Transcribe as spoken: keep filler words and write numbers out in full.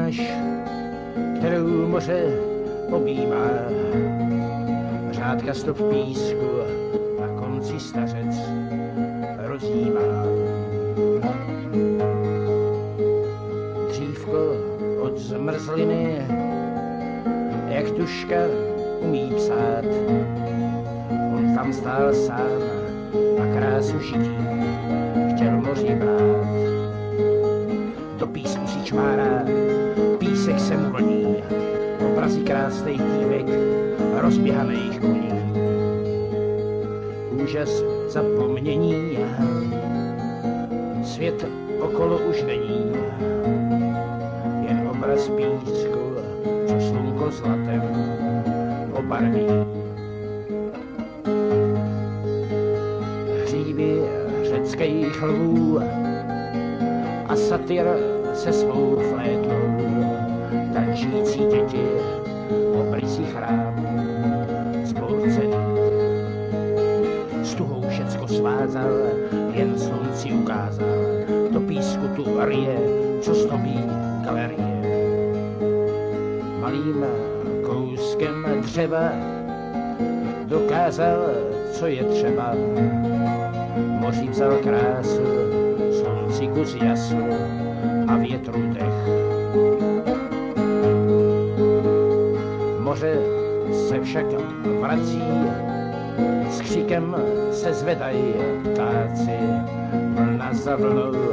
pláž, kterou moře objímá. Řádka stop písku na konci stařec rozjímá. Dřívko od zmrzliny, jak tuška umí psát. On tam stál sám a krásu žití chtěl moři brát. Do písku si čmárá, písek se mu vlní, obrazy krásnej dívek, rozběhaných koní. Úžas zapomnění, svět okolo už není, jen obraz písku, co slunko zlatem obarví. Hřívy řeckých lvů a satyr se svou flétou, tančící děti obrysí chrámů zbouřených. Stuhou všecko svázal, jen slunci ukázal, do písku tu rije, co stopí galerie. Malým kouskem dřeva dokázal, co je třeba. Moři vzal krásu, slunci kus jasu a větru dech. Moře se však vrací, s křikem se zvedají ptáci, vlna za vlnou